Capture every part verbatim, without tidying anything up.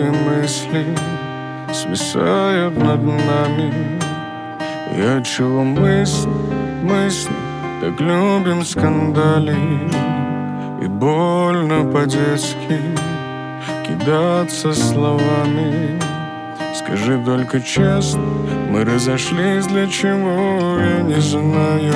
Серые мысли свисают над нами. И отчего мысли, мысли так любим скандалить? И больно по-детски кидаться словами. Скажи только честно, мы разошлись для чего, я не знаю.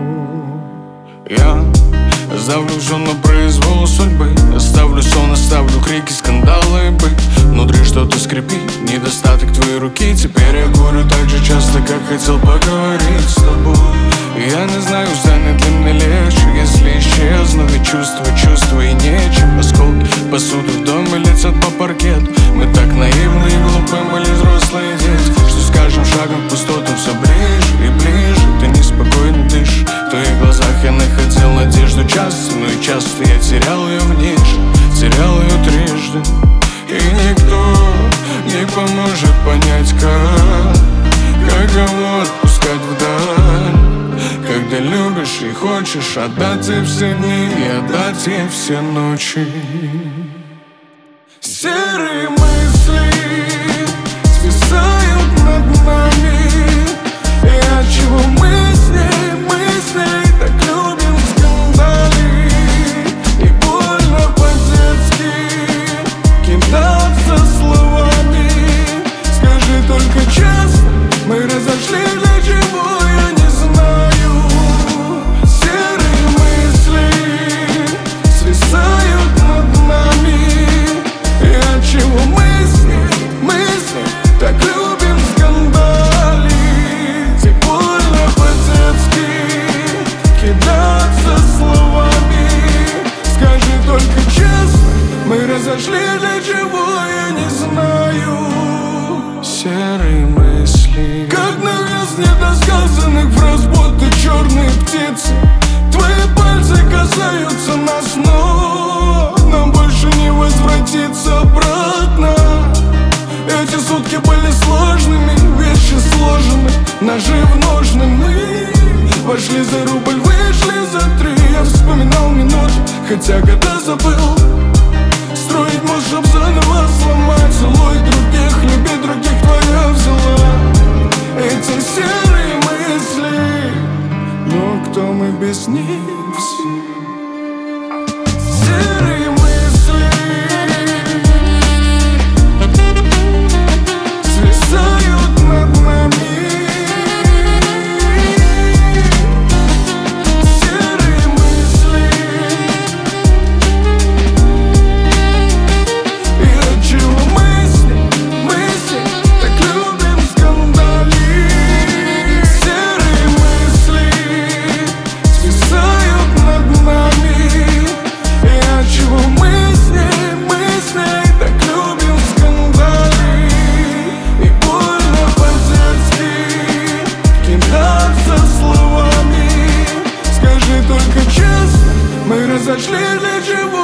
Я оставлю все на произвол судьбы, оставлю сон, оставлю крики, скандалы, быт. Внутри что-то скрипит, недостаток твоей руки. Теперь я говорю так же часто, как хотел поговорить с тобой. Я не знаю, станет ли мне легче, если исчезну. Ведь чувства, чувства и нечем. Осколки посуды в доме летят по паркету. Мы так наивны и глупы, мы ли взрослые дети, что с каждым шагом к пустотам все ближе и ближе. Ты неспокойно дышишь, в твоих глазах я находил надежду часто. Но и часто я терял ее в нише, терял ее трижды. И никто не поможет понять, как, каково отпускать вдаль, когда любишь и хочешь отдать ей все дни и отдать ей все ночи. Серые мысли свисают над нами. И отчего мы с ней, мы с ней так любим скандалить? И больно по-детски кидаться словами. Скажи только честно, мы разошлись для чего, я не знаю. Серые мысли свисают над нами. И отчего мы с ней, мы с ней так любим скандалить? И больно по-детски кидаться словами. Скажи только честно, мы разошлись для чего, я не знаю. Серые мысли, как навес недосказанных фраз, будто черные птицы. Твои пальцы касаются нас, но нам больше не возвратиться обратно. Эти сутки были сложными, вещи сложены, ножи в ножны. Мы вошли за рубль, вышли за три. Я вспоминал минуты, хотя года забыл. Строить мост, чтоб заново сломать. Целуй других, люби других, твоя взяла. Эти серые мысли, но кто мы без них все? Серые мысли свисают над нами. Серые мысли, и отчего мы с ней, мы с ней так любим скандалить? Серые мысли свисают над нами. И отчего мы с ней, мы с ней так любим скандалить? И больно по-детски кидаться словами. Скажи только честно, мы разошлись для чего,